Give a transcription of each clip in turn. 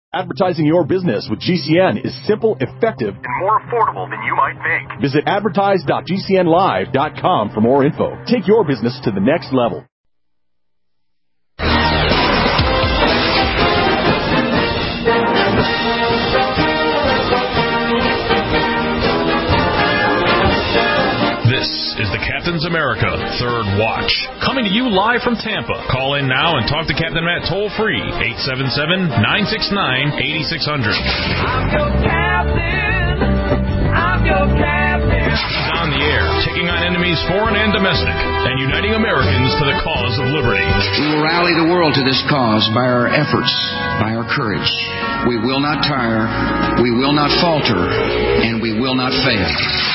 Advertising your business with GCN is simple, effective, and more affordable than you might think. Visit advertise.gcnlive.com for more info. Take your business to the next level. This is the Captain's America Third Watch, coming to you live from Tampa. Call in now and talk to Captain Matt toll-free, 877-969-8600. I'm your captain. I'm your captain. He's on the air, taking on enemies foreign and domestic, and uniting Americans to the cause of liberty. We will rally the world to this cause by our efforts, by our courage. We will not tire, we will not falter, and we will not fail.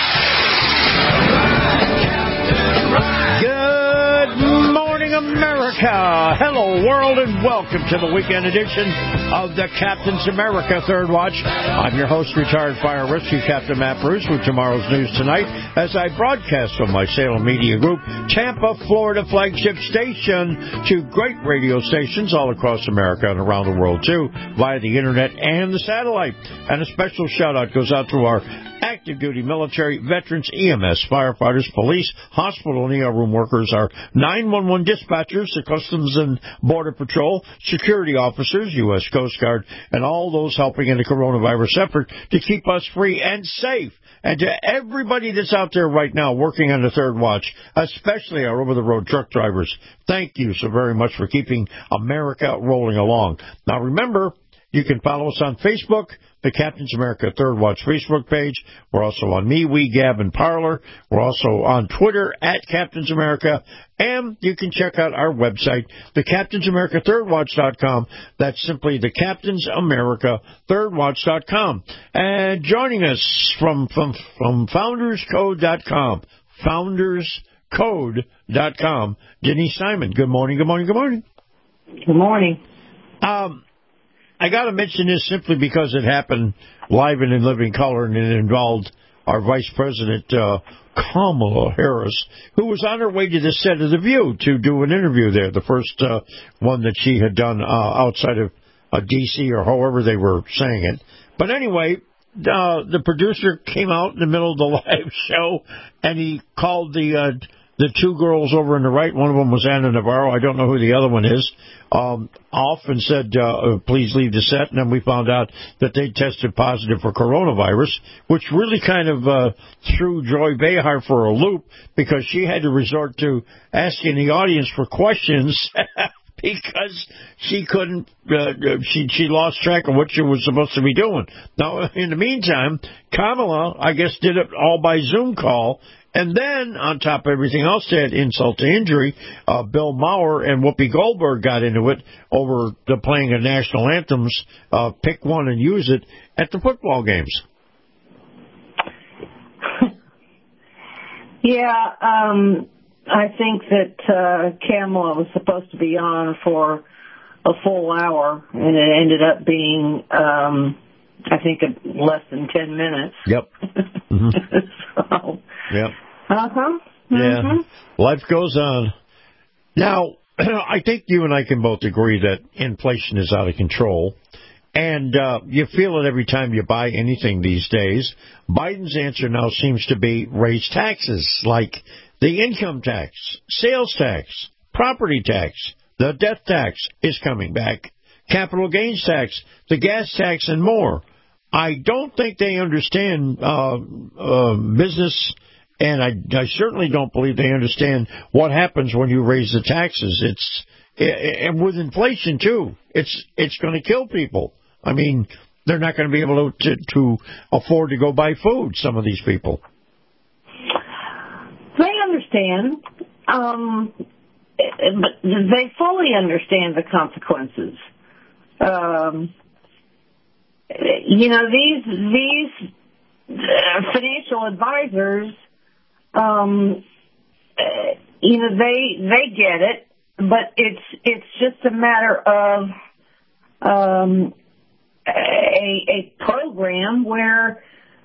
Good morning, America. Hello, world, and welcome to the weekend edition of the Captain's America Third Watch. I'm your host, retired Fire Rescue Captain Matt Bruce, with tomorrow's news tonight as I broadcast from my Salem Media Group, Tampa, Florida flagship station, to great radio stations all across America and around the world, too, via the internet and the satellite. And a special shout-out goes out to our active duty military, veterans, EMS, firefighters, police, hospital and ER room workers, our 911 dispatchers, the Customs and Border Patrol, security officers, U.S. Coast Guard, and all those helping in the coronavirus effort to keep us free and safe. And to everybody that's out there right now working on the Third Watch, especially our over-the-road truck drivers, thank you so very much for keeping America rolling along. Now remember, you can follow us on Facebook, the Captain's America Third Watch Facebook page. We're also on MeWe, Gab, and Parler. We're also on Twitter at Captain's America. And you can check out our website, thecaptainsamericathirdwatch.com. That's simply thecaptainsamericathirdwatch.com. And joining us from founderscode.com, founderscode.com, Denise Simon. Good morning, good morning, good morning. Good morning. I got to mention this simply because it happened live and in living color, and it involved our Vice President, Kamala Harris, who was on her way to the set of The View to do an interview there, the first one that she had done outside of D.C. or however they were saying it. But anyway, the producer came out in the middle of the live show, and he called the two girls over on the right. One of them was Anna Navarro. I don't know who the other one is. Off and said, please leave the set. And then we found out that they tested positive for coronavirus, which really kind of threw Joy Behar for a loop, because she had to resort to asking the audience for questions because she couldn't, she lost track of what she was supposed to be doing. Now, in the meantime, Kamala, I guess, did it all by Zoom call. And then, on top of everything else, they had insult to injury. Bill Maher and Whoopi Goldberg got into it over the playing of national anthems, pick one and use it, at the football games. Yeah, I think that Kamala was supposed to be on for a full hour, and it ended up being, I think, less than 10 minutes. Yep. Mm-hmm. So, yep. Uh-huh. Yeah. Mm-hmm. Life goes on. Now, I think you and I can both agree that inflation is out of control. And you feel it every time you buy anything these days. Biden's answer now seems to be raise taxes, like the income tax, sales tax, property tax, the death tax is coming back, capital gains tax, the gas tax, and more. I don't think they understand business, and I certainly don't believe they understand what happens when you raise the taxes. And with inflation too, it's going to kill people. I mean, they're not going to be able to afford to go buy food. Some of these people. They understand, but they fully understand the consequences. You know, these financial advisors, you know, they get it, but it's just a matter of a program where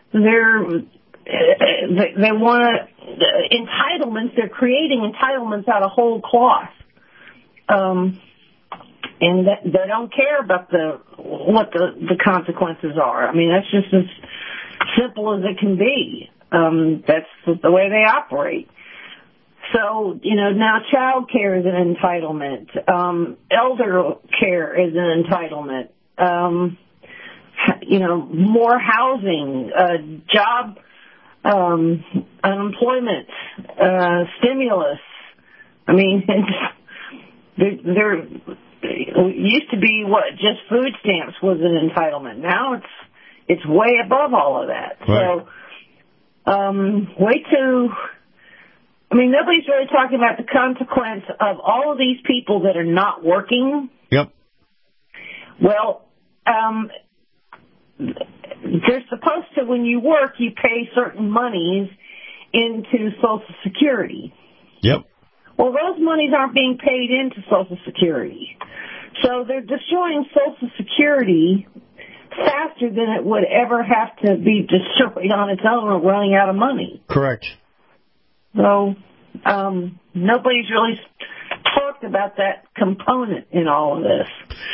they want entitlements. They're creating entitlements out of whole cloth. and they don't care about what the consequences are. I mean, that's just as simple as it can be. That's the way they operate. So, now child care is an entitlement. Elder care is an entitlement. More housing, job, unemployment, stimulus. I mean, there used to be just food stamps was an entitlement. Now it's way above all of that. Right. So, nobody's really talking about the consequence of all of these people that are not working. Yep. Well, they're supposed to, when you work, you pay certain monies into Social Security. Yep. Well, those monies aren't being paid into Social Security. So they're destroying Social Security faster than it would ever have to be destroyed on its own or running out of money. Correct. So nobody's really talked about that component in all of this.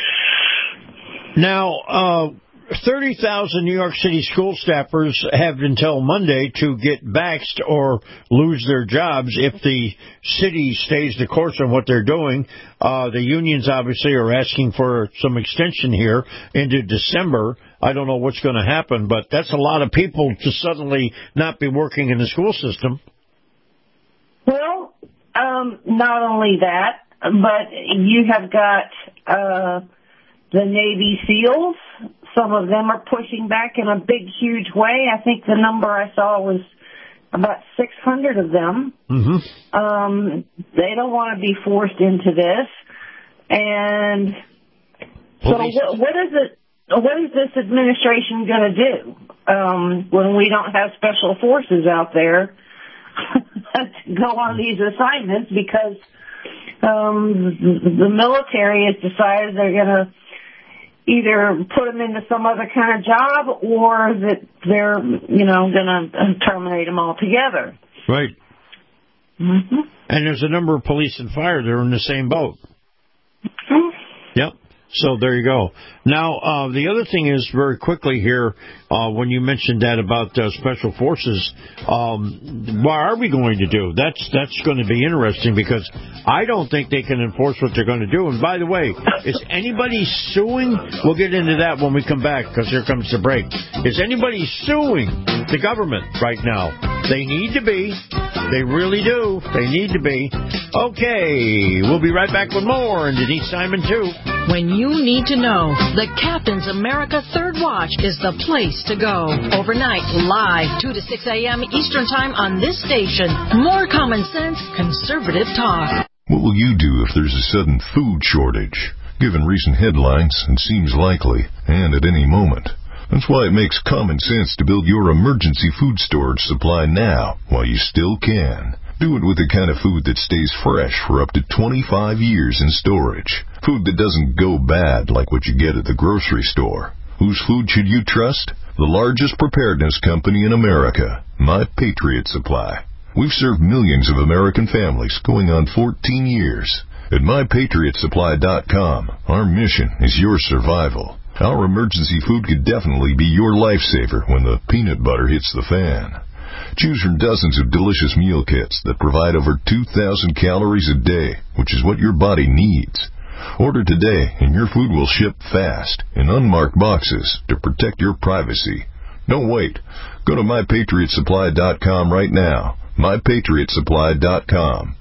Now, 30,000 New York City school staffers have until Monday to get vaxxed or lose their jobs if the city stays the course on what they're doing. The unions obviously are asking for some extension here into December. I don't know what's going to happen, but that's a lot of people to suddenly not be working in the school system. Well, not only that, but you have got the Navy SEALs. Some of them are pushing back in a big, huge way. I think the number I saw was about 600 of them. Mm-hmm. They don't want to be forced into this. And so what is this administration going to do when we don't have special forces out there to go on these assignments because the military has decided they're going to either put them into some other kind of job or that they're, going to terminate them altogether. Right. Mm-hmm. And there's a number of police and fire that are in the same boat. Mm-hmm. Yep. So there you go. Now, the other thing is very quickly here, when you mentioned that about special forces, what are we going to do? That's going to be interesting because I don't think they can enforce what they're going to do. And by the way, is anybody suing? We'll get into that when we come back because here comes the break. Is anybody suing the government right now? They need to be. They really do. They need to be. Okay, we'll be right back with more, and Denise Simon, too. When you need to know, the Captain's America Third Watch is the place to go. Overnight, live, 2 to 6 a.m. Eastern Time on this station. More common sense, conservative talk. What will you do if there's a sudden food shortage? Given recent headlines, it seems likely, and at any moment. That's why it makes common sense to build your emergency food storage supply now, while you still can. Do it with the kind of food that stays fresh for up to 25 years in storage. Food that doesn't go bad like what you get at the grocery store. Whose food should you trust? The largest preparedness company in America, My Patriot Supply. We've served millions of American families going on 14 years. At MyPatriotSupply.com, our mission is your survival. Our emergency food could definitely be your lifesaver when the peanut butter hits the fan. Choose from dozens of delicious meal kits that provide over 2,000 calories a day, which is what your body needs. Order today and your food will ship fast in unmarked boxes to protect your privacy. Don't wait. Go to MyPatriotSupply.com right now. MyPatriotSupply.com.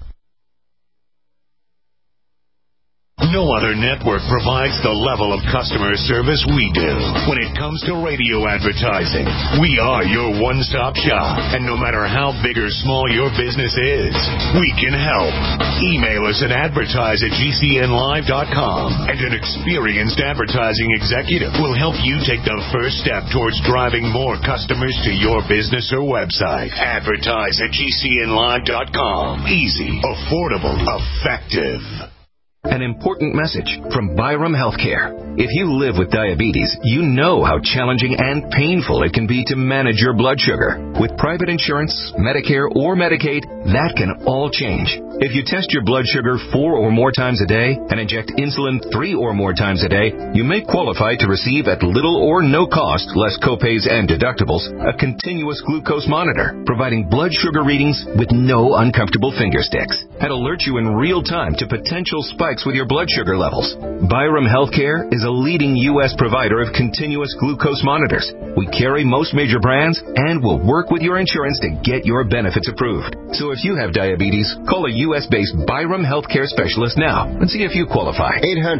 No other network provides the level of customer service we do. When it comes to radio advertising, we are your one-stop shop. And no matter how big or small your business is, we can help. Email us at advertise@gcnlive.com, and an experienced advertising executive will help you take the first step towards driving more customers to your business or website. Advertise@gcnlive.com. Easy, affordable, effective. An important message from Byram Healthcare. If you live with diabetes, you know how challenging and painful it can be to manage your blood sugar. With private insurance, Medicare, or Medicaid, that can all change. If you test your blood sugar 4 or more times a day and inject insulin 3 or more times a day, you may qualify to receive at little or no cost, less copays and deductibles, a continuous glucose monitor, providing blood sugar readings with no uncomfortable finger sticks, and alert you in real time to potential spikes with your blood sugar levels. Byram Healthcare is a leading U.S. provider of continuous glucose monitors. We carry most major brands and will work with your insurance to get your benefits approved. So if you have diabetes, call a U.S.-based Byram Healthcare specialist now and see if you qualify.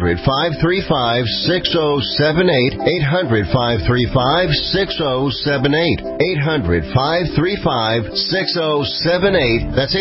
800-535-6078. 800-535-6078. 800-535-6078. That's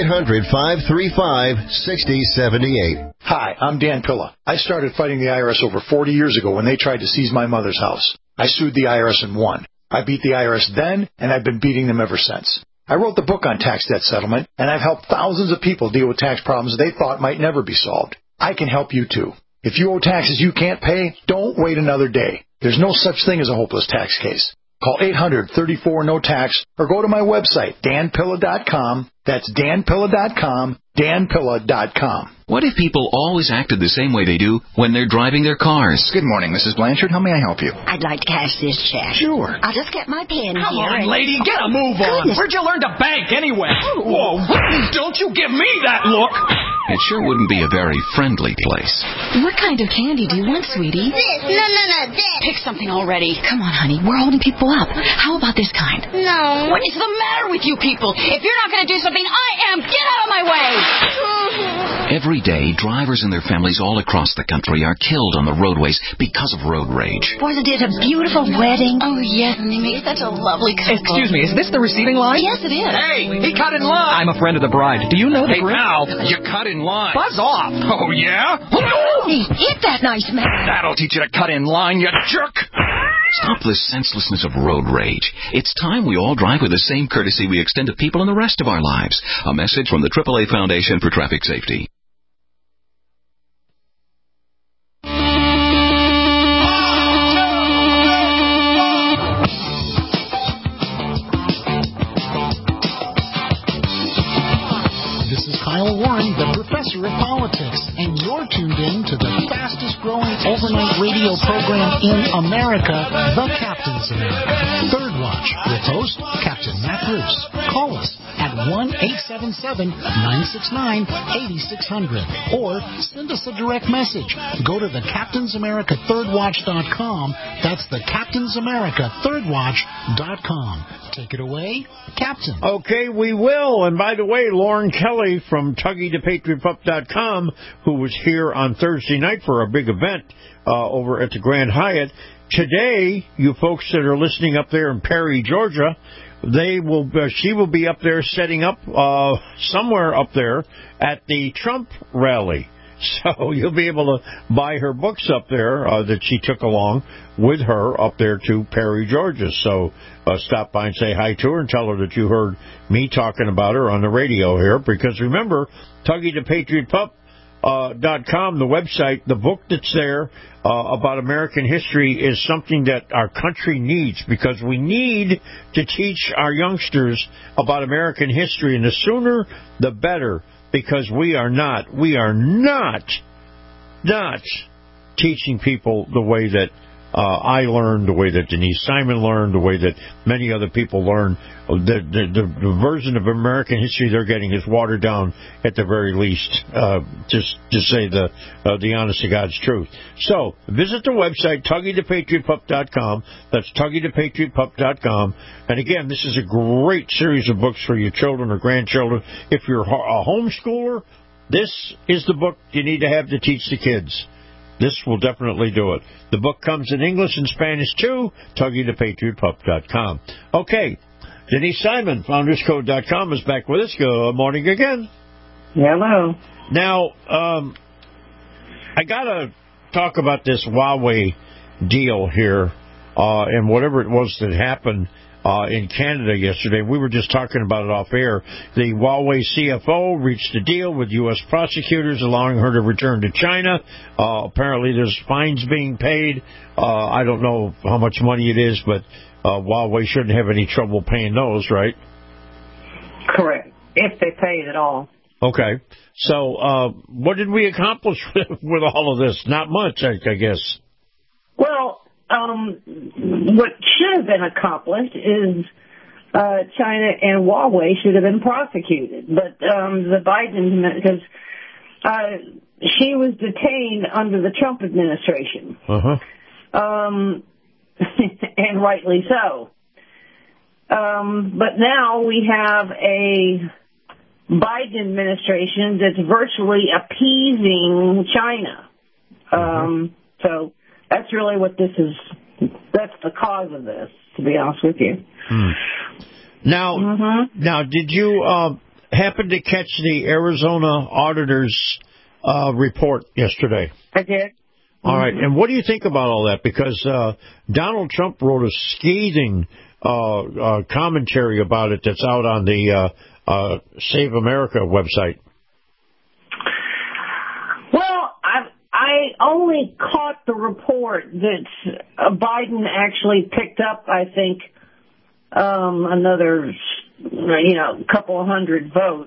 800-535-6078. Hi, I'm Dan Pilla. I started fighting the IRS over 40 years ago when they tried to seize my mother's house. I sued the IRS and won. I beat the IRS then, and I've been beating them ever since. I wrote the book on tax debt settlement, and I've helped thousands of people deal with tax problems they thought might never be solved. I can help you too. If you owe taxes you can't pay, don't wait another day. There's no such thing as a hopeless tax case. Call 800-34-NO-TAX or go to my website, danpilla.com. That's danpilla.com, danpilla.com. What if people always acted the same way they do when they're driving their cars? Good morning, Mrs. Blanchard. How may I help you? I'd like to cash this check. Sure. I'll just get my pen Come here. on, lady, get a move on. Goodness. Where'd you learn to bank anyway? Whoa, don't you give me that look. It sure wouldn't be a very friendly place. What kind of candy do you want, sweetie? This. No, this. Pick something already. Come on, honey. We're holding people up. How about this kind? No. What is the matter with you people? If you're not going to do something, I am. Get out of my way. Every day, drivers and their families all across the country are killed on the roadways because of road rage. Wasn't it a beautiful wedding? Oh, yes. And they made such a lovely couple. Excuse me, is this the receiving line? Yes, it is. Hey, he cut in line. I'm a friend of the bride. Do you know the bride? Hey, pal, you cut in line. Buzz off. Oh, yeah? Hit that nice man. That'll teach you to cut in line, you jerk. Stop the senselessness of road rage. It's time we all drive with the same courtesy we extend to people in the rest of our lives. A message from the AAA Foundation for Traffic Safety. Kyle Warren, the professor of politics, and you're tuned in to the fastest-growing overnight radio program in America, The Captain's America. Third Watch, with host Captain Matt Bruce. Call us at 1-877-969-8600 or send us a direct message. Go to the Captain's America ThirdWatch.com. That's the Captain's America ThirdWatch.com. Take it away, Captain. Okay, we will. And by the way, Lauren Kelly from TuggyThePatriotPup.com, who was here on Thursday night for a big event over at the Grand Hyatt. Today, you folks that are listening up there in Perry, Georgia, she will be up there setting up somewhere up there at the Trump rally. So you'll be able to buy her books up there that she took along with her up there to Perry, Georgia. So stop by and say hi to her and tell her that you heard me talking about her on the radio here. Because remember, TuggyThePatriotPup.com, the website, the book that's there about American history is something that our country needs, because we need to teach our youngsters about American history, and the sooner the better. Because we are not teaching people the way that I learned, the way that Denise Simon learned, the way that many other people learn. The version of American history they're getting is watered down at the very least, just to say the honest to God's truth. So visit the website, TuggyThePatriotPup.com. That's TuggyThePatriotPup.com. And again, this is a great series of books for your children or grandchildren. If you're a homeschooler, this is the book you need to have to teach the kids. This will definitely do it. The book comes in English and Spanish, too. TuggyThePatriotPup.com. Okay. Denise Simon, FoundersCode.com, is back with us. Good morning again. Hello. Now, I got to talk about this Huawei deal here and whatever it was that happened in Canada yesterday. We were just talking about it off air. The Huawei CFO reached a deal with U.S. prosecutors, allowing her to return to China. Apparently, there's fines being paid. I don't know how much money it is, but Huawei shouldn't have any trouble paying those, right? Correct, if they pay it at all. Okay. So what did we accomplish with all of this? Not much, I guess. Well, what should have been accomplished is China and Huawei should have been prosecuted. But the Biden, because she was detained under the Trump administration. And rightly so. But now we have a Biden administration that's virtually appeasing China. So that's really what this is. That's the cause of this, to be honest with you. Now, did you happen to catch the Arizona auditor's report yesterday? I did. All right. And what do you think about all that? Because Donald Trump wrote a scathing commentary about it that's out on the Save America website. Well, I only caught the report that Biden actually picked up, I think, another, couple of hundred votes.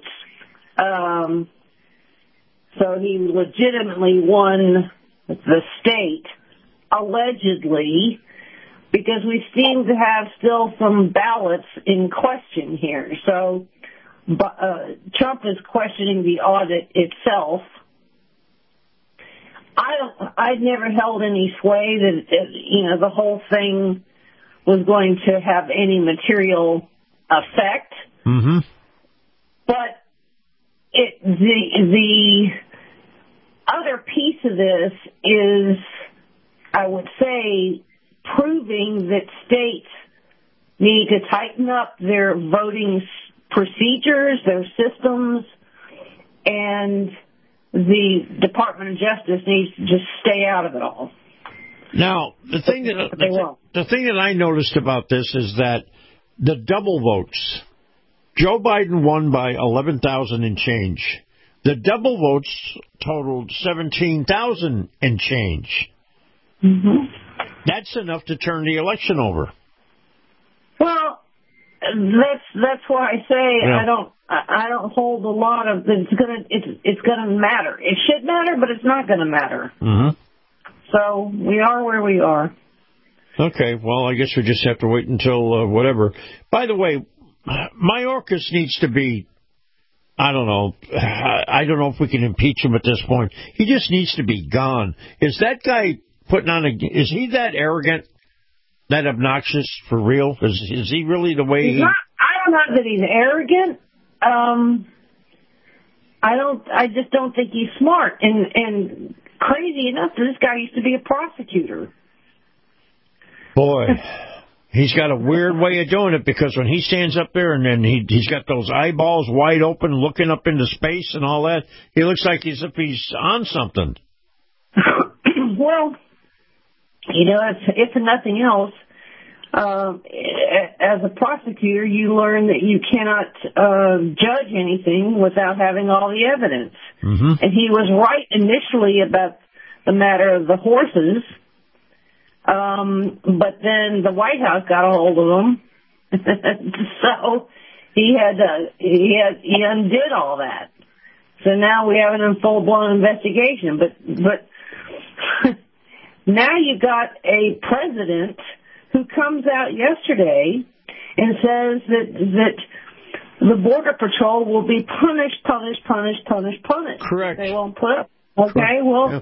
So he legitimately won the state, allegedly, because we seem to have still some ballots in question here. So Trump is questioning the audit itself. I'd never held any sway that, the whole thing was going to have any material effect. But the other piece of this is, I would say, proving that states need to tighten up their voting procedures, their systems, and the Department of Justice needs to just stay out of it all. Now, the thing that I noticed about this is that the double votes, Joe Biden won by 11,000 and change. The double votes totaled 17,000 and change. That's enough to turn the election over. Well, that's why I say I don't hold a lot of it's gonna matter. It should matter, but it's not gonna matter. So we are where we are. Okay, well, I guess we just have to wait until whatever. By the way, Mayorkas needs to be, I don't know if we can impeach him at this point. He just needs to be gone. Is that guy is he that arrogant, that obnoxious for real? Is he really the way he... I don't know that he's arrogant. I just don't think he's smart. And crazy enough, this guy used to be a prosecutor. Boy, he's got a weird way of doing it, because when he stands up there and then he's got those eyeballs wide open looking up into space and all that, he looks like he's on something. Well, if nothing else, as a prosecutor, you learn that you cannot judge anything without having all the evidence. And he was right initially about the matter of the horses, but then the White House got a hold of him, so he undid all that. So now we have a full-blown investigation. But now you got a president who comes out yesterday and says that the Border Patrol will be punished. Correct. They won't put up. Okay, well,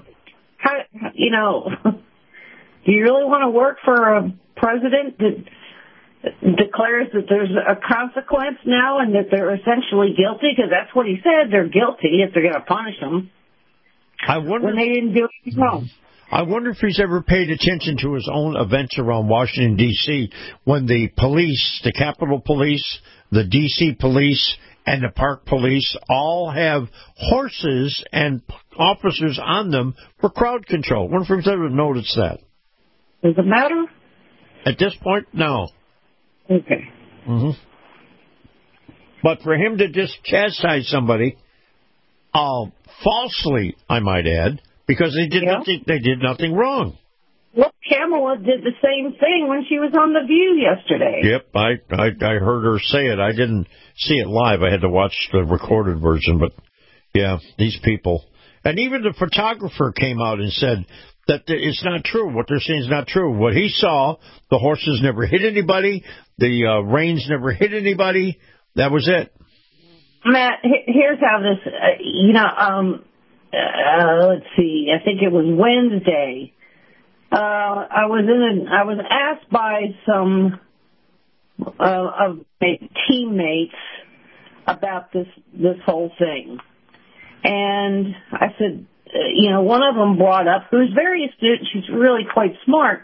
do you really want to work for a president that declares that there's a consequence now and that they're essentially guilty? Because that's what he said. They're guilty if they're going to punish them. When they didn't do anything wrong. I wonder if he's ever paid attention to his own events around Washington, D.C., when the police, the Capitol Police, the D.C. Police, and the Park Police all have horses and officers on them for crowd control. I wonder if he's ever noticed that. Does it matter? At this point, no. Okay. Mm-hmm. But for him to just chastise somebody, falsely, I might add, because they did nothing wrong. Well, Kamala did the same thing when she was on The View yesterday. Yep, I heard her say it. I didn't see it live. I had to watch the recorded version. But, yeah, these people. And even the photographer came out and said that it's not true. What they're saying is not true. What he saw, the horses never hit anybody. The reins never hit anybody. That was it. Matt, here's how this, let's see. I think it was Wednesday. I was asked by some of my teammates about this whole thing, and I said, one of them brought up, who's very astute, she's really quite smart,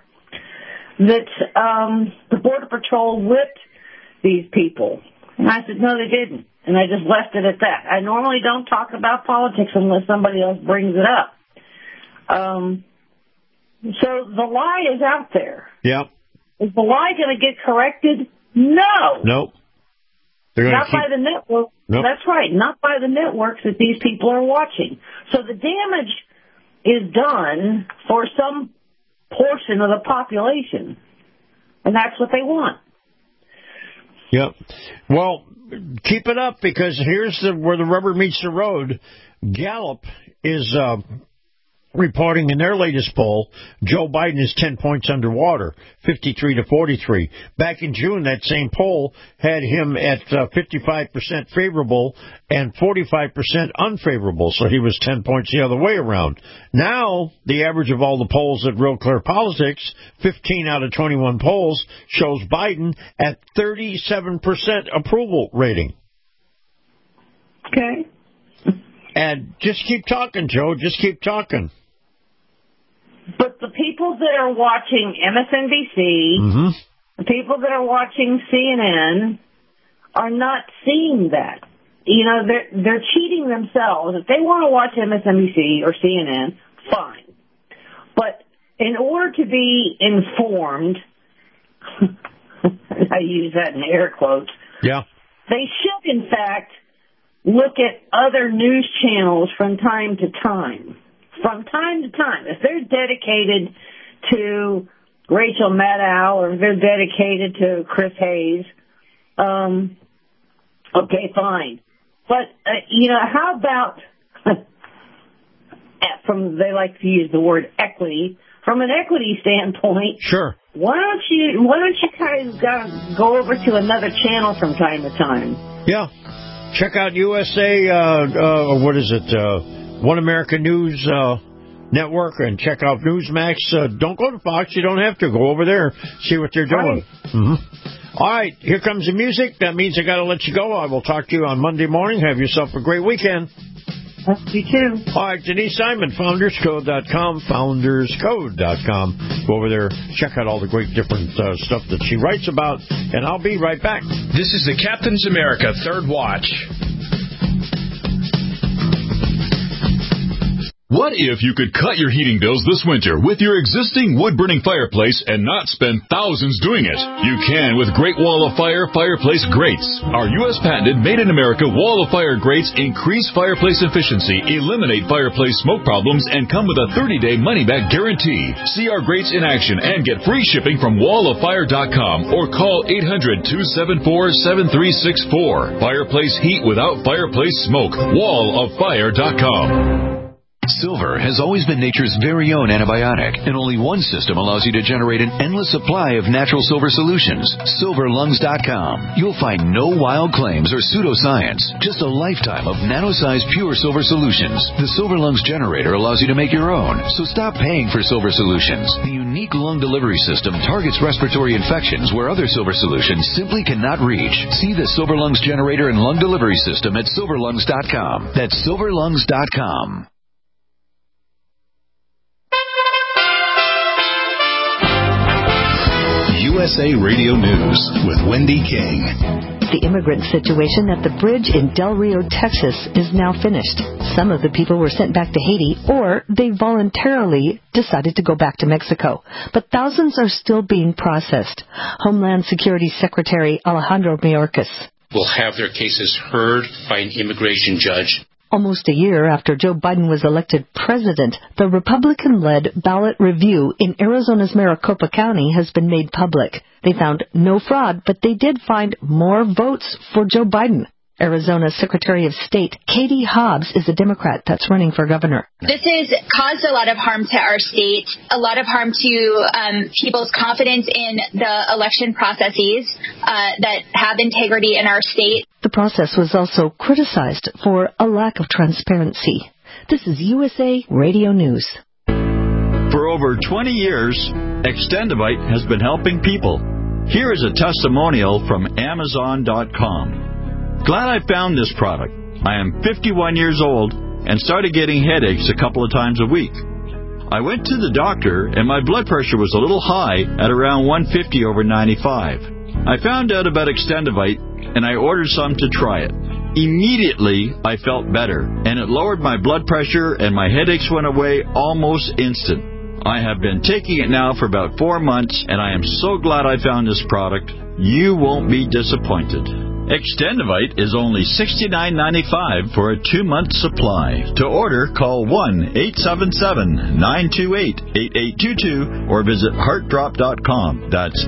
that the Border Patrol whipped these people, and I said, no, they didn't, and I just left it at that. I normally don't talk about politics unless somebody else brings it up. So the lie is out there. Yeah. Is the lie going to get corrected? No. Nope. Not by the network. Nope. That's right. Not by the networks that these people are watching. So the damage is done for some portion of the population. And that's what they want. Yep. Well, keep it up, because here's where the rubber meets the road. Gallup is reporting in their latest poll, Joe Biden is 10 points underwater, 53-43. Back in June, that same poll had him at 55% favorable and 45% unfavorable, so he was 10 points the other way around. Now, the average of all the polls at Real Clear Politics, 15 out of 21 polls, shows Biden at 37% approval rating. Okay. And just keep talking, Joe. Just keep talking. But the people that are watching MSNBC, the people that are watching CNN, are not seeing that. They're cheating themselves. If they want to watch MSNBC or CNN, fine. But in order to be informed, I use that in air quotes, yeah, they should, in fact, look at other news channels from time to time. From time to time. If they're dedicated to Rachel Maddow or if they're dedicated to Chris Hayes, okay, fine. But, how about, they like to use the word equity, from an equity standpoint. Sure. Why don't you guys go over to another channel from time to time? Yeah. Check out USA, what is it, One America News Network, and check out Newsmax. Don't go to Fox. You don't have to. Go over there, see what they're doing. Right. All right, here comes the music. That means I got to let you go. I will talk to you on Monday morning. Have yourself a great weekend. You too. All right, Denise Simon, founderscode.com, founderscode.com. Go over there, check out all the great different stuff that she writes about, and I'll be right back. This is the Captain's America Third Watch. What if you could cut your heating bills this winter with your existing wood-burning fireplace and not spend thousands doing it? You can with Great Wall of Fire fireplace grates. Our U.S. patented made-in-America Wall of Fire grates increase fireplace efficiency, eliminate fireplace smoke problems, and come with a 30-day money-back guarantee. See our grates in action and get free shipping from walloffire.com or call 800-274-7364. Fireplace heat without fireplace smoke. walloffire.com. Silver has always been nature's very own antibiotic, and only one system allows you to generate an endless supply of natural silver solutions. SilverLungs.com. You'll find no wild claims or pseudoscience, just a lifetime of nano-sized pure silver solutions. The Silver Lungs generator allows you to make your own, so stop paying for silver solutions. The unique lung delivery system targets respiratory infections where other silver solutions simply cannot reach. See the Silver Lungs generator and lung delivery system at SilverLungs.com. That's SilverLungs.com. USA Radio News with Wendy King. The immigrant situation at the bridge in Del Rio, Texas is now finished. Some of the people were sent back to Haiti, or they voluntarily decided to go back to Mexico. But thousands are still being processed. Homeland Security Secretary Alejandro Mayorkas will have their cases heard by an immigration judge. Almost a year after Joe Biden was elected president, the Republican-led ballot review in Arizona's Maricopa County has been made public. They found no fraud, but they did find more votes for Joe Biden. Arizona Secretary of State Katie Hobbs is a Democrat that's running for governor. This has caused a lot of harm to our state, a lot of harm to people's confidence in the election processes that have integrity in our state. The process was also criticized for a lack of transparency. This is USA Radio News. For over 20 years, Extendivite has been helping people. Here is a testimonial from Amazon.com. Glad I found this product. I am 51 years old and started getting headaches a couple of times a week. I went to the doctor and my blood pressure was a little high at around 150 over 95. I found out about Extendivite and I ordered some to try it. Immediately, I felt better and it lowered my blood pressure and my headaches went away almost instant. I have been taking it now for about 4 months and I am so glad I found this product. You won't be disappointed. Extendivite is only $69.95 for a 2-month supply. To order, call 1-877-928-8822 or visit heartdrop.com. That's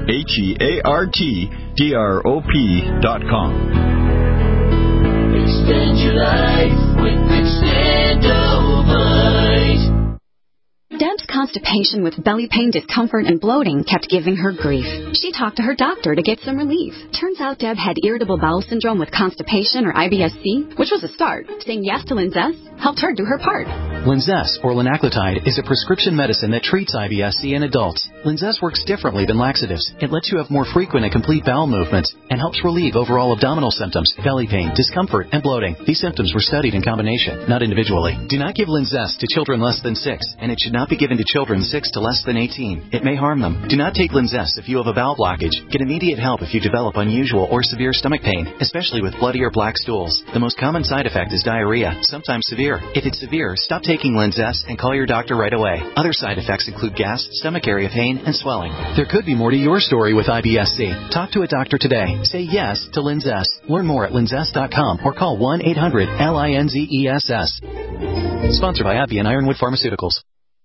HEARTDROP.com. Extend your life with Extendivite. Deb's constipation with belly pain, discomfort, and bloating kept giving her grief. She talked to her doctor to get some relief. Turns out Deb had irritable bowel syndrome with constipation, or IBS-C, which was a start. Saying yes to Linzess helped her do her part. Linzess, or linaclotide, is a prescription medicine that treats IBS-C in adults. Linzess works differently than laxatives. It lets you have more frequent and complete bowel movements and helps relieve overall abdominal symptoms, belly pain, discomfort, and bloating. These symptoms were studied in combination, not individually. Do not give Linzess to children less than 6, and it should not be given to children 6 to less than 18. It may harm them. Do not take Linzess if you have a bowel blockage. Get immediate help if you develop unusual or severe stomach pain, especially with bloody or black stools. The most common side effect is diarrhea, sometimes severe. If it's severe, stop taking Linzess and call your doctor right away. Other side effects include gas, stomach area pain, and swelling. There could be more to your story with IBS-C. Talk to a doctor today. Say yes to Linzess. Learn more at linzess.com or call 1-800-LINZESS. Sponsored by AbbVie and Ironwood Pharmaceuticals.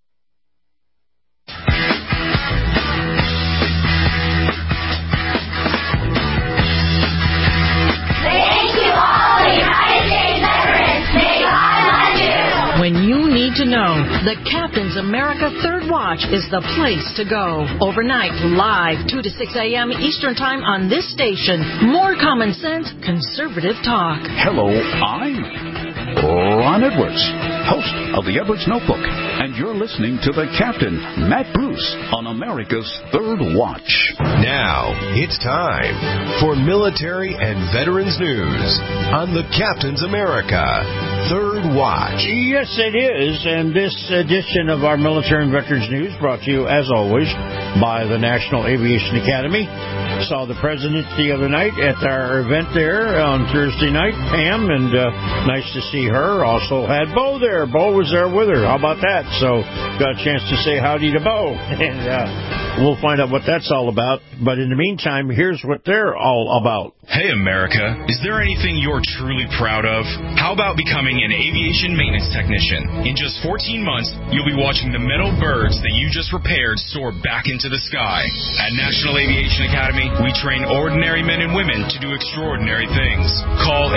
When you need to know, the Captain's America Third Watch is the place to go. Overnight, live, 2 to 6 a.m. Eastern Time on this station. More common sense, conservative talk. Hello, I'm Ron Edwards, host of the Edwards Notebook, and you're listening to the Captain, Matt Bruce, on America's Third Watch. Now, it's time for military and veterans news on the Captain's America Third Watch. Yes, it is, and this edition of our Military and Veterans News brought to you, as always, by the National Aviation Academy. Saw the President the other night at our event there on Thursday night, Pam, and nice to see her. Also had Bo there. Bo was there with her. How about that? So got a chance to say howdy to Bo, and we'll find out what that's all about. But in the meantime, here's what they're all about. Hey, America, is there anything you're truly proud of? How about becoming an aviation maintenance technician? In just 14 months, you'll be watching the metal birds that you just repaired soar back into the sky. At National Aviation Academy, we train ordinary men and women to do extraordinary things. Call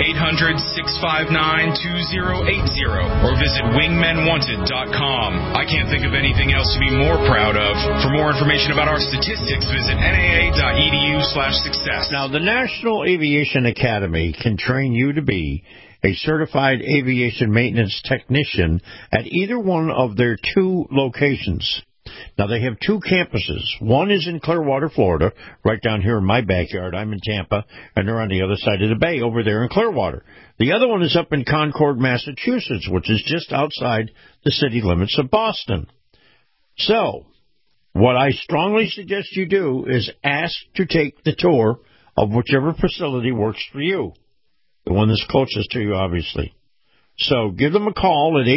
800-659-2080 or visit wingmenwanted.com. I can't think of anything else to be more proud of. For more information about our statistics, visit naa.edu/success. Now, the National Aviation Academy can train you to be a certified aviation maintenance technician at either one of their 2 locations. Now, they have 2 campuses. One is in Clearwater, Florida, right down here in my backyard. I'm in Tampa, and they're on the other side of the bay over there in Clearwater. The other one is up in Concord, Massachusetts, which is just outside the city limits of Boston. So, What I strongly suggest you do is ask to take the tour of whichever facility works for you, the one that's closest to you, obviously. So give them a call at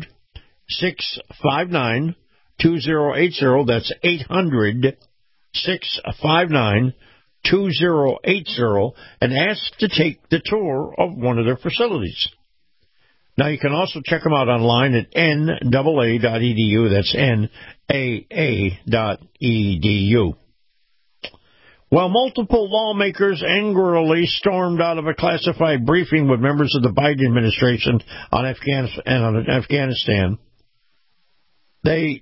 800-659-2080. That's 800-659-2080, and ask to take the tour of one of their facilities. Now, you can also check them out online at NAA.edu. That's NAA.edu. Well, multiple lawmakers angrily stormed out of a classified briefing with members of the Biden administration on Afghanistan. They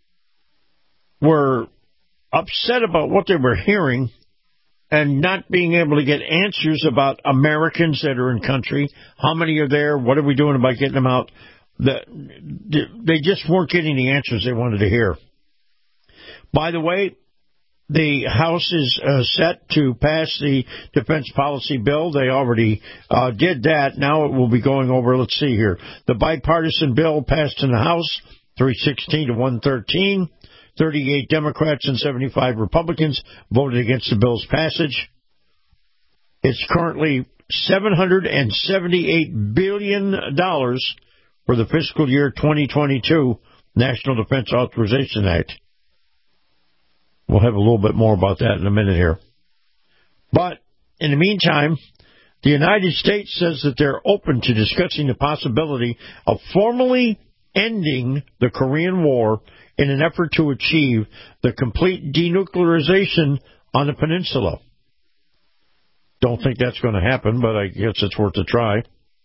were upset about what they were hearing and not being able to get answers about Americans that are in country. How many are there? What are we doing about getting them out? They just weren't getting the answers they wanted to hear. By the way, the House is set to pass the defense policy bill. They already did that. Now it will be going over. Let's see here. The bipartisan bill passed in the House, 316 to 113. 38 Democrats and 75 Republicans voted against the bill's passage. It's currently $778 billion for the fiscal year 2022 National Defense Authorization Act. We'll have a little bit more about that in a minute here. But in the meantime, the United States says that they're open to discussing the possibility of formally ending the Korean War in an effort to achieve the complete denuclearization on the peninsula. Don't think that's going to happen, but I guess it's worth a try.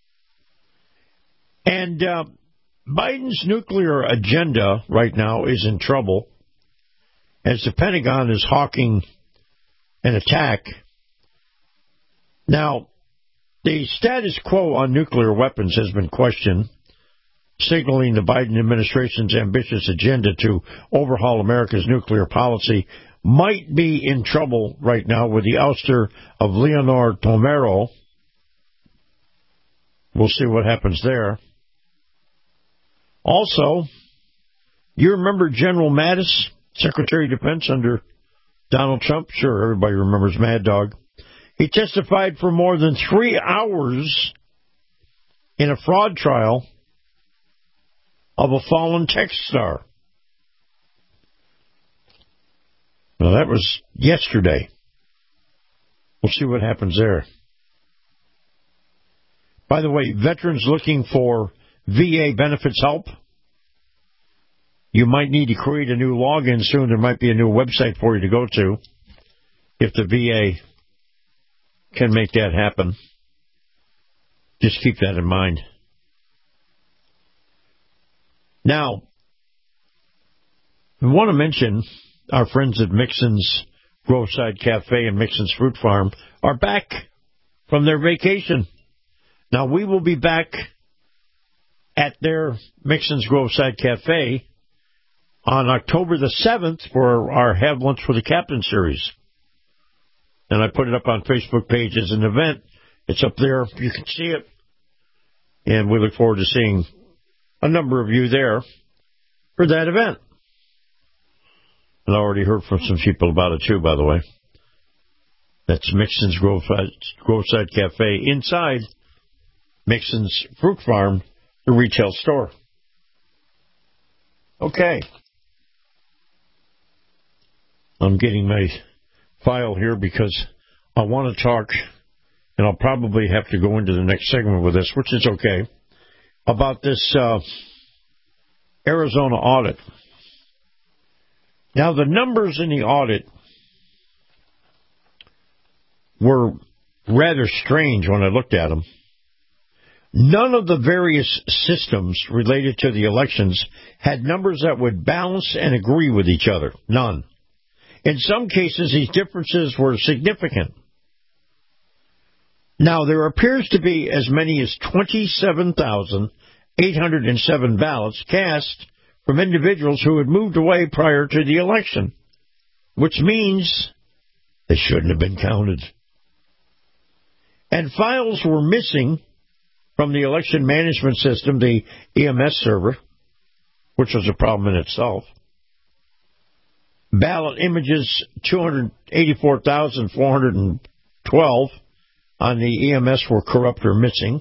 And Biden's nuclear agenda right now is in trouble as the Pentagon is hawking an attack. Now, the status quo on nuclear weapons has been questioned, signaling the Biden administration's ambitious agenda to overhaul America's nuclear policy might be in trouble right now with the ouster of Leonor Tomero. We'll see what happens there. Also, you remember General Mattis, Secretary of Defense under Donald Trump? Sure, everybody remembers Mad Dog. He testified for more than 3 hours in a fraud trial of a fallen tech star. Now, that was yesterday. We'll see what happens there. By the way, veterans looking for VA benefits help, you might need to create a new login soon. There might be a new website for you to go to if the VA can make that happen. Just keep that in mind. Now, I want to mention our friends at Mixon's Groveside Cafe and Mixon's Fruit Farm are back from their vacation. Now, we will be back at their Mixon's Groveside Cafe on October the 7th for our Have Lunch for the Captain series. And I put it up on Facebook page as an event. It's up there. You can see it. And we look forward to seeing a number of you there for that event. And I already heard from some people about it too, by the way. That's Mixon's Groveside Cafe inside Mixon's Fruit Farm, the retail store. Okay. I'm getting my file here because I want to talk, and I'll probably have to go into the next segment with this, which is okay, about this Arizona audit. Now, the numbers in the audit were rather strange when I looked at them. None of the various systems related to the elections had numbers that would balance and agree with each other. None. In some cases, these differences were significant. Now, there appears to be as many as 27,807 ballots cast from individuals who had moved away prior to the election, which means they shouldn't have been counted. And files were missing from the election management system, the EMS server, which was a problem in itself. Ballot images, 284,412 on the EMS were corrupt or missing.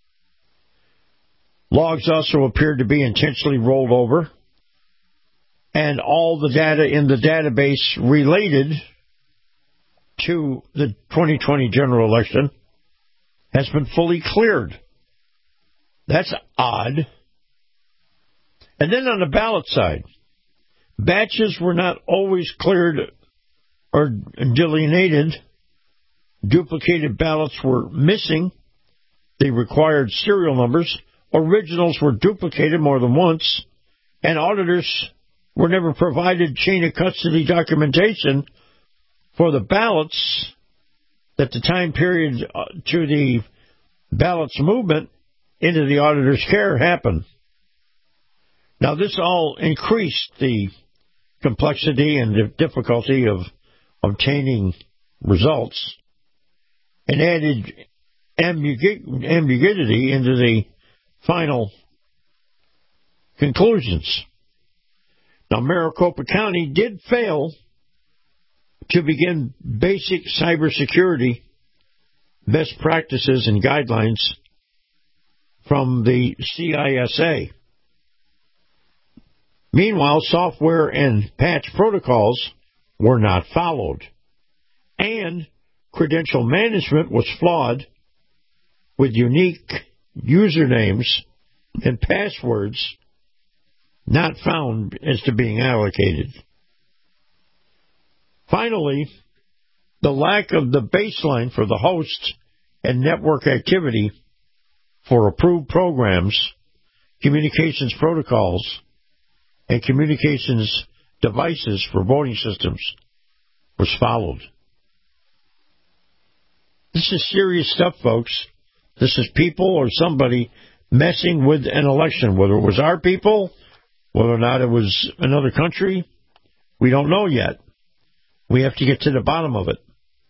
Logs also appeared to be intentionally rolled over. And all the data in the database related to the 2020 general election has been fully cleared. That's odd. And then on the ballot side, batches were not always cleared or delineated. Duplicated ballots were missing. They required serial numbers. Originals were duplicated more than once. And auditors were never provided chain of custody documentation for the ballots that the time period to the ballots movement into the auditor's care happened. Now, this all increased the complexity and the difficulty of obtaining results and added ambiguity into the final conclusions. Now, Maricopa County did fail to begin basic cybersecurity best practices and guidelines from the CISA. Meanwhile, software and patch protocols were not followed, and credential management was flawed with unique usernames and passwords not found as to being allocated. Finally, the lack of the baseline for the host and network activity for approved programs, communications protocols, and communications devices for voting systems was followed. This is serious stuff, folks. This is people or somebody messing with an election. Whether it was our people, whether or not it was another country, we don't know yet. We have to get to the bottom of it.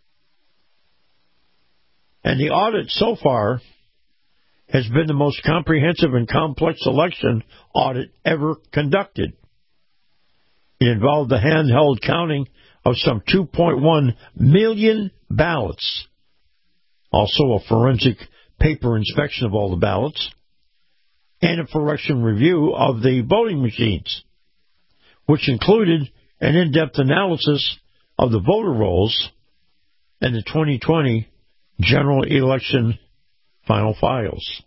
And the audit so far has been the most comprehensive and complex election audit ever conducted. It involved the handheld counting of some 2.1 million ballots, also a forensic paper inspection of all the ballots, and a forensic review of the voting machines, which included an in-depth analysis of the voter rolls and the 2020 general election final files.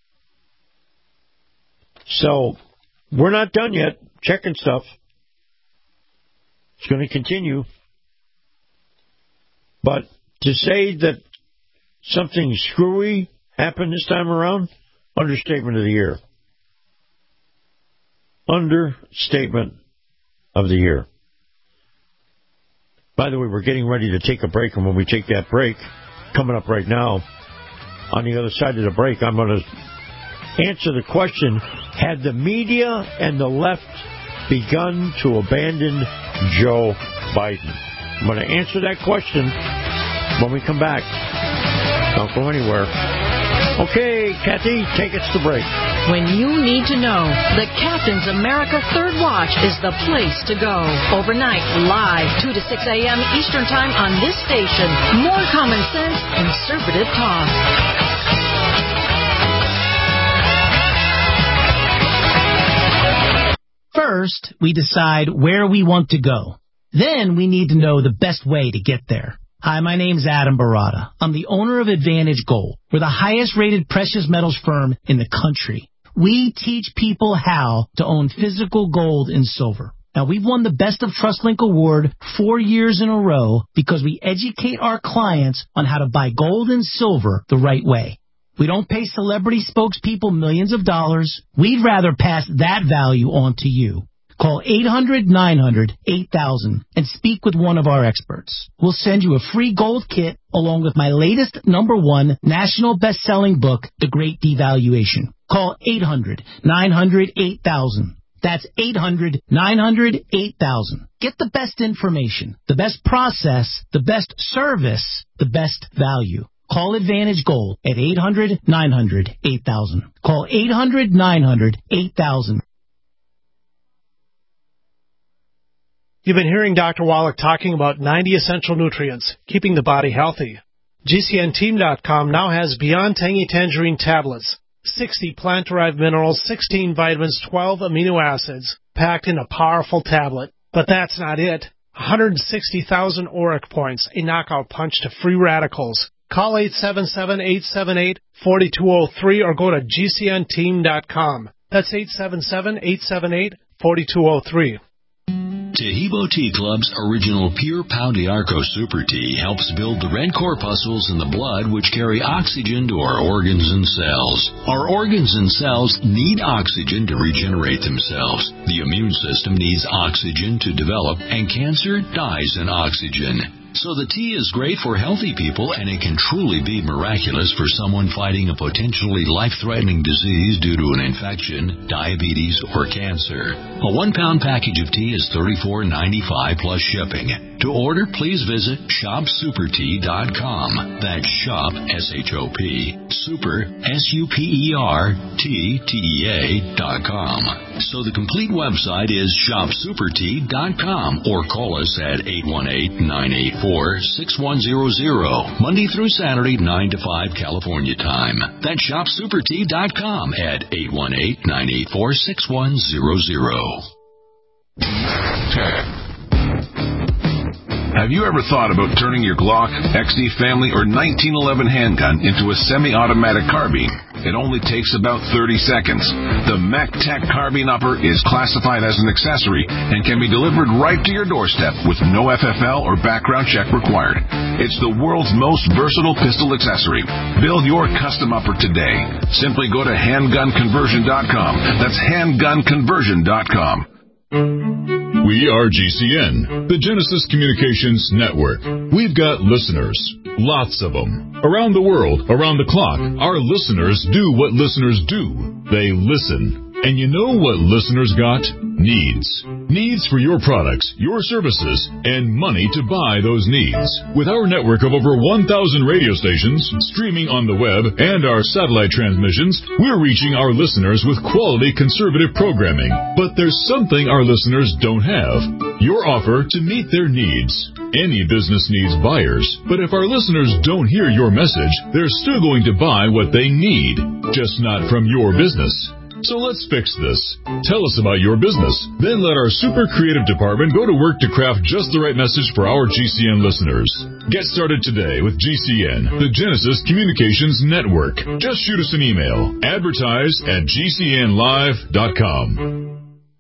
So, we're not done yet checking stuff. It's going to continue. But to say that something screwy happened this time around, understatement of the year. Understatement of the year. By the way, we're getting ready to take a break, and when we take that break, coming up right now, on the other side of the break, I'm going to answer the question, had the media and the left begun to abandon Joe Biden? I'm going to answer that question when we come back. Don't go anywhere. Okay, Kathy, take us to break. When you need to know, the Captain's America Third Watch is the place to go. Overnight, live, 2 to 6 a.m. Eastern Time on this station. More common sense, conservative talk. First, we decide where we want to go. Then we need to know the best way to get there. Hi, my name's Adam Barata. I'm the owner of Advantage Gold. We're the highest-rated precious metals firm in the country. We teach people how to own physical gold and silver. Now, we've won the Best of TrustLink Award 4 years in a row because we educate our clients on how to buy gold and silver the right way. We don't pay celebrity spokespeople millions of dollars. We'd rather pass that value on to you. Call 800-900-8000 and speak with one of our experts. We'll send you a free gold kit along with my latest #1 national best-selling book, The Great Devaluation. Call 800-900-8000. That's 800-900-8000. Get the best information, the best process, the best service, the best value. Call Advantage Gold at 800-900-8000. Call 800-900-8000. You've been hearing Dr. Wallach talking about 90 essential nutrients, keeping the body healthy. GCNteam.com now has Beyond Tangy Tangerine tablets, 60 plant-derived minerals, 16 vitamins, 12 amino acids, packed in a powerful tablet. But that's not it. 160,000 auric points, a knockout punch to free radicals. Call 877-878-4203 or go to GCNteam.com. That's 877-878-4203. Tahibo Tea Club's original Pure Pau d'Arco Super Tea helps build the red corpuscles in the blood which carry oxygen to our organs and cells. Our organs and cells need oxygen to regenerate themselves. The immune system needs oxygen to develop, and cancer dies in oxygen. So the tea is great for healthy people, and it can truly be miraculous for someone fighting a potentially life-threatening disease due to an infection, diabetes, or cancer. A 1-pound package of tea is $34.95 plus shipping. To order, please visit shopsupertea.com. That's shop, S-H-O-P, super, S-U-P-E-R-T-T-E-A.com. So the complete website is shopsupertea.com or call us at 818-984-6100, Monday through Saturday, 9 to 5 California time. That's shopsupertea.com at 818-984-6100. Have you ever thought about turning your Glock, XD Family, or 1911 handgun into a semi-automatic carbine? It only takes about 30 seconds. The MacTac Carbine Upper is classified as an accessory and can be delivered right to your doorstep with no FFL or background check required. It's the world's most versatile pistol accessory. Build your custom upper today. Simply go to handgunconversion.com. That's handgunconversion.com. We are GCN, the Genesis Communications Network. We've got listeners, lots of them. Around the world, around the clock, our listeners do what listeners do. They listen. And you know what listeners got? Needs. Needs for your products, your services, and money to buy those needs. With our network of over 1,000 radio stations, streaming on the web, and our satellite transmissions, we're reaching our listeners with quality conservative programming. But there's something our listeners don't have. Your offer to meet their needs. Any business needs buyers, but if our listeners don't hear your message, they're still going to buy what they need, just not from your business. So let's fix this. Tell us about your business. Then let our super creative department go to work to craft just the right message for our GCN listeners. Get started today with GCN, the Genesis Communications Network. Just shoot us an email. Advertise@GCNlive.com.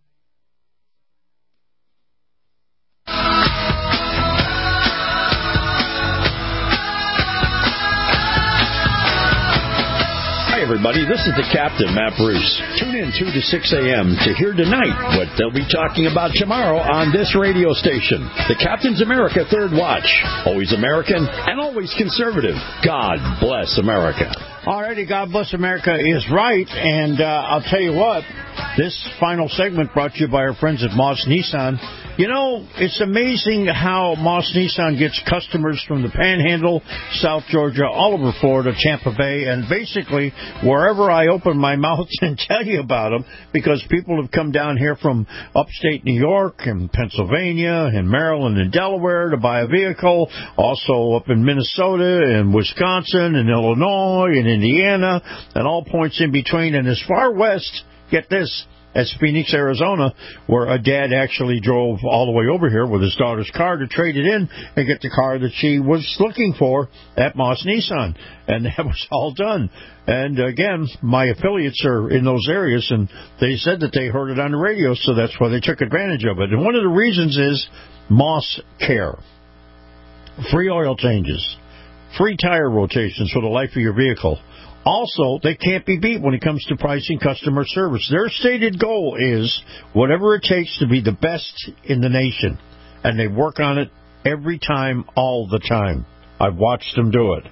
Everybody, this is the Captain, Matt Bruce. Tune in 2 to 6 a.m. to hear tonight what they'll be talking about tomorrow on this radio station. The Captain's America Third Watch. Always American and always conservative. God bless America. Alrighty, God bless America is right, and I'll tell you what, this final segment brought to you by our friends at Moss Nissan. You know, it's amazing how Moss Nissan gets customers from the Panhandle, South Georgia, all over Florida, Tampa Bay, and basically wherever I open my mouth and tell you about them, because people have come down here from upstate New York and Pennsylvania and Maryland and Delaware to buy a vehicle, also up in Minnesota and Wisconsin and Illinois and Indiana and all points in between, and as far west, get this, as Phoenix, Arizona, where a dad actually drove all the way over here with his daughter's car to trade it in and get the car that she was looking for at Moss Nissan. And that was all done. And again, my affiliates are in those areas, and they said that they heard it on the radio, so that's why they took advantage of it. And one of the reasons is Moss Care. Free oil changes, free tire rotations for the life of your vehicle. Also, they can't be beat when it comes to pricing customer service. Their stated goal is whatever it takes to be the best in the nation. And they work on it every time, all the time. I've watched them do it.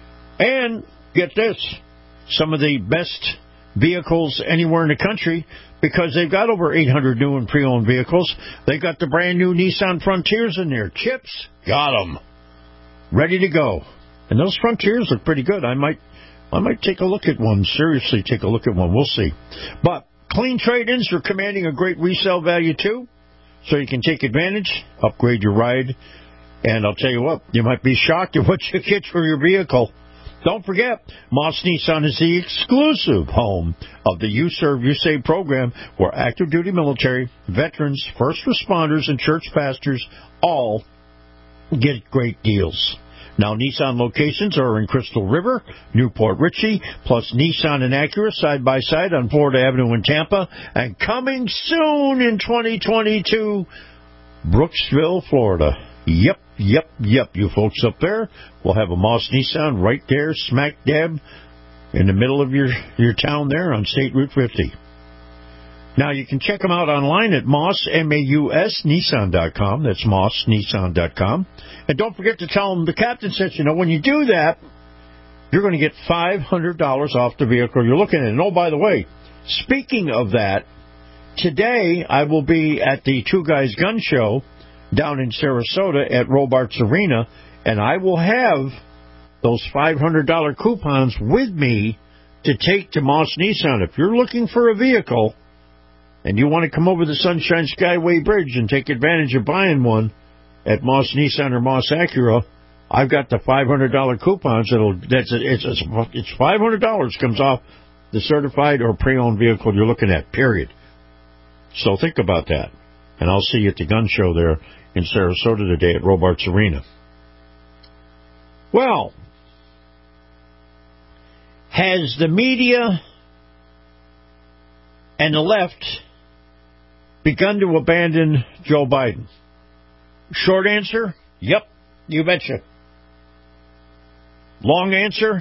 And get this, some of the best vehicles anywhere in the country, because they've got over 800 new and pre-owned vehicles. They got the brand new Nissan Frontiers in there. Chips, got them. Ready to go. And those Frontiers look pretty good. I might take a look at one. Seriously, take a look at one. We'll see. But clean trade-ins are commanding a great resale value, too. so you can take advantage, upgrade your ride, and I'll tell you what, you might be shocked at what you get for your vehicle. Don't forget, Moss Nissan is the exclusive home of the You Serve, You Save program, where active duty military, veterans, first responders, and church pastors all get great deals. Now, Nissan locations are in Crystal River, Newport Richey, plus Nissan and Acura side-by-side on Florida Avenue in Tampa, and coming soon in 2022, Brooksville, Florida. Yep. You folks up there will have a Moss Nissan right there, smack dab in the middle of your town there on State Route 50. Now, you can check them out online at MAUSNissan.com. That's MAUSNissan.com. And don't forget to tell them the captain said, when you do that, you're going to get $500 off the vehicle you're looking at. And, oh, by the way, speaking of that, today I will be at the Two Guys Gun Show down in Sarasota at Robarts Arena, and I will have those $500 coupons with me to take to Moss Nissan. If you're looking for a vehicle and you want to come over the Sunshine Skyway Bridge and take advantage of buying one at Moss Nissan or Moss Acura, I've got the $500 coupons. It's $500 comes off the certified or pre-owned vehicle you're looking at, period. So think about that. And I'll see you at the gun show there in Sarasota today at Robarts Arena. Well, has the media and the left begun to abandon Joe Biden? Short answer, yep, you betcha. Long answer,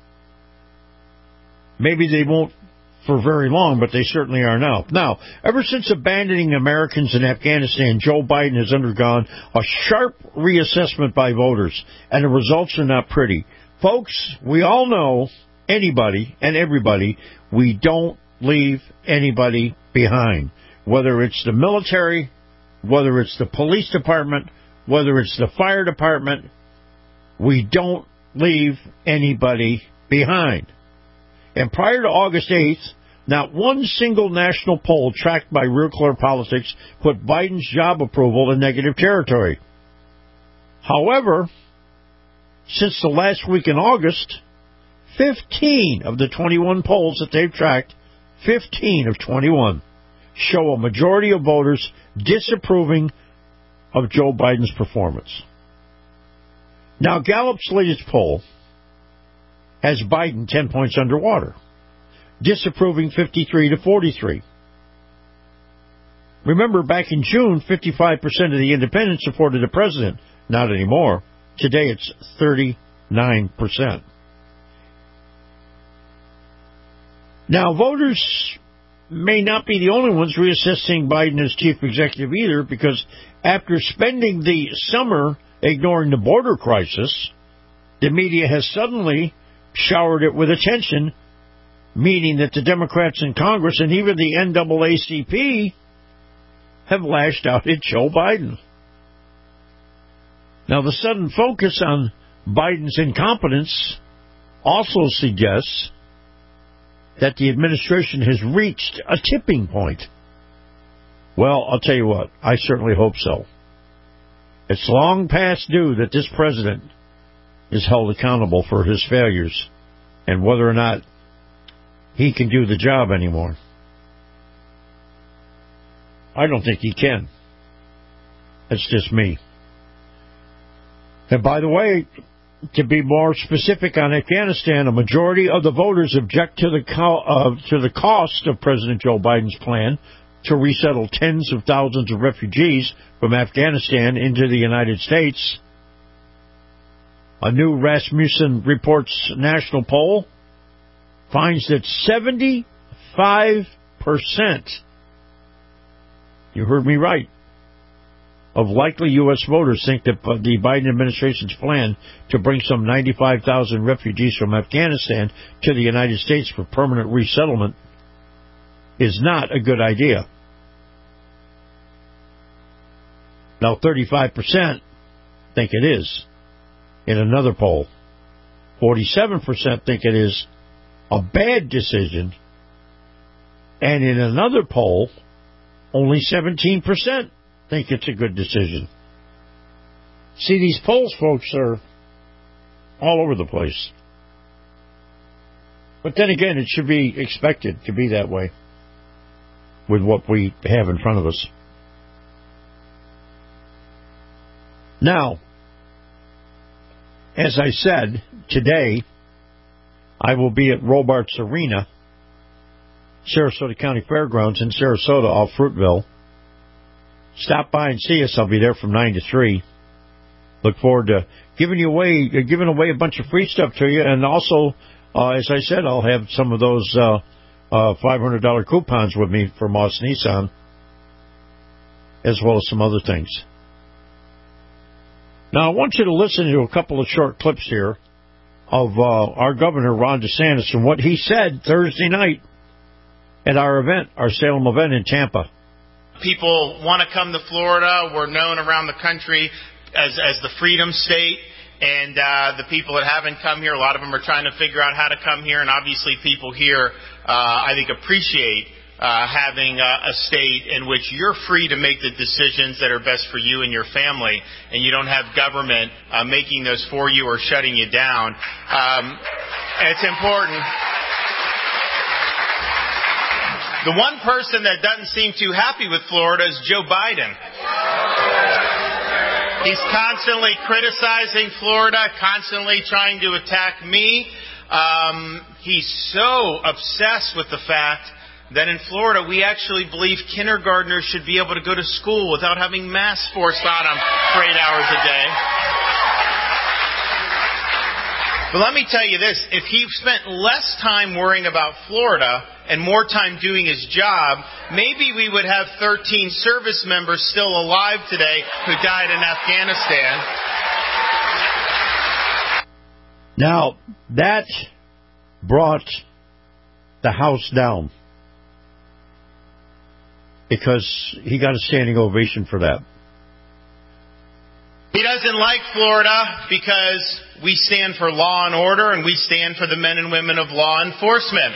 maybe they won't for very long, but they certainly are now. Now, ever since abandoning Americans in Afghanistan, Joe Biden has undergone a sharp reassessment by voters, and the results are not pretty. Folks, we all know, anybody and everybody, we don't leave anybody behind. Whether it's the military, whether it's the police department, whether it's the fire department, we don't leave anybody behind. And prior to August 8th, not one single national poll tracked by Real Clear Politics put Biden's job approval in negative territory. However, since the last week in August, 15 of the 21 polls that they've tracked, 15 of 21, show a majority of voters disapproving of Joe Biden's performance. Now, Gallup's latest poll has Biden 10 points underwater, disapproving 53 to 43. Remember, back in June, 55% of the independents supported the president. Not anymore. Today, it's 39%. Now, voters may not be the only ones reassessing Biden as chief executive either, because after spending the summer ignoring the border crisis, the media has suddenly showered it with attention, meaning that the Democrats in Congress and even the NAACP have lashed out at Joe Biden. Now, the sudden focus on Biden's incompetence also suggests that the administration has reached a tipping point. Well, I'll tell you what, I certainly hope so. It's long past due that this president is held accountable for his failures and whether or not he can do the job anymore. I don't think he can. That's just me. And by the way, to be more specific on Afghanistan, a majority of the voters object to the cost of President Joe Biden's plan to resettle tens of thousands of refugees from Afghanistan into the United States. A new Rasmussen Reports national poll finds that 75%, you heard me right, of likely U.S. voters think that the Biden administration's plan to bring some 95,000 refugees from Afghanistan to the United States for permanent resettlement is not a good idea. Now, 35% think it is. In another poll, 47% think it is a bad decision. And in another poll, only 17% think it's a good decision. See, these polls, folks, are all over the place. But then again, it should be expected to be that way with what we have in front of us. Now, as I said, today I will be at Robarts Arena, Sarasota County Fairgrounds in Sarasota off Fruitville. Stop by and see us. I'll be there from 9 to 3. Look forward to giving away a bunch of free stuff to you. And also, as I said, I'll have some of those $500 coupons with me for Moss Nissan, as well as some other things. Now, I want you to listen to a couple of short clips here of our governor, Ron DeSantis, and what he said Thursday night at our event, our Salem event in Tampa. People want to come to Florida. We're known around the country as the Freedom State. And the people that haven't come here, a lot of them are trying to figure out how to come here. And obviously people here, I think, appreciate having a state in which you're free to make the decisions that are best for you and your family, and you don't have government making those for you or shutting you down. It's important. The one person that doesn't seem too happy with Florida is Joe Biden. He's constantly criticizing Florida, constantly trying to attack me. He's so obsessed with the fact that in Florida we actually believe kindergartners should be able to go to school without having masks forced on them for 8 hours a day. But let me tell you this, if he spent less time worrying about Florida and more time doing his job, maybe we would have 13 service members still alive today who died in Afghanistan. Now, that brought the House down because he got a standing ovation for that. He doesn't like Florida because we stand for law and order, and we stand for the men and women of law enforcement.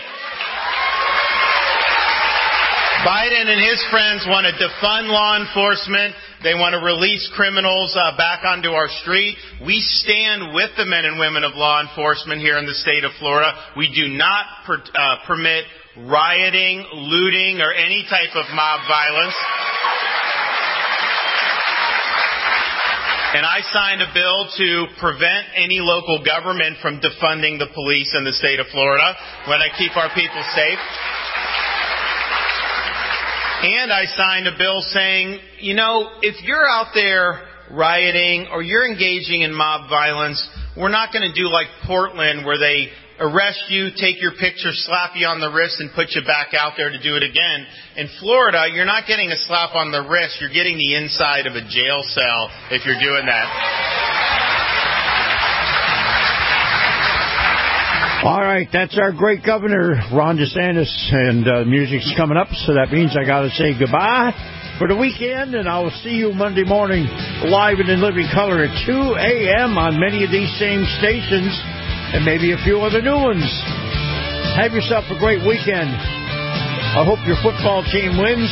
Biden and his friends want to defund law enforcement. They want to release criminals back onto our street. We stand with the men and women of law enforcement here in the state of Florida. We do not permit rioting, looting, or any type of mob violence. And I signed a bill to prevent any local government from defunding the police in the state of Florida when I keep our people safe. And I signed a bill saying, if you're out there rioting or you're engaging in mob violence, we're not going to do like Portland where they arrest you, take your picture, slap you on the wrist, and put you back out there to do it again. In Florida, you're not getting a slap on the wrist. You're getting the inside of a jail cell if you're doing that. All right, that's our great governor, Ron DeSantis, and music's coming up, so that means I got to say goodbye for the weekend, and I will see you Monday morning live and in living color at 2 a.m. on many of these same stations, and maybe a few other new ones. Have yourself a great weekend. I hope your football team wins.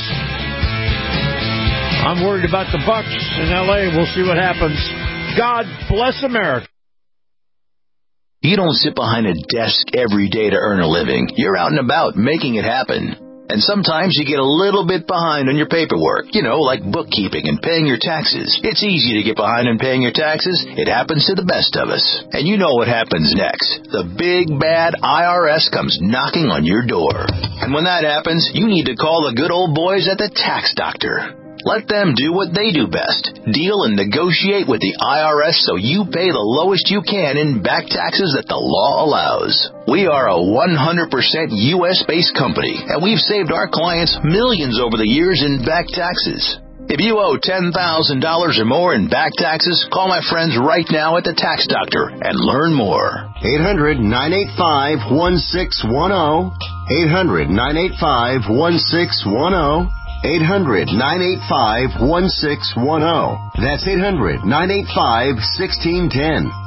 I'm worried about the Bucs in L.A. We'll see what happens. God bless America. You don't sit behind a desk every day to earn a living. You're out and about making it happen. And sometimes you get a little bit behind on your paperwork, like bookkeeping and paying your taxes. It's easy to get behind on paying your taxes. It happens to the best of us. And you know what happens next. The big, bad IRS comes knocking on your door. And when that happens, you need to call the good old boys at the Tax Doctor. Let them do what they do best. Deal and negotiate with the IRS so you pay the lowest you can in back taxes that the law allows. We are a 100% U.S.-based company, and we've saved our clients millions over the years in back taxes. If you owe $10,000 or more in back taxes, call my friends right now at the Tax Doctor and learn more. 800-985-1610. 800-985-1610. 800-985-1610. That's 800-985-1610.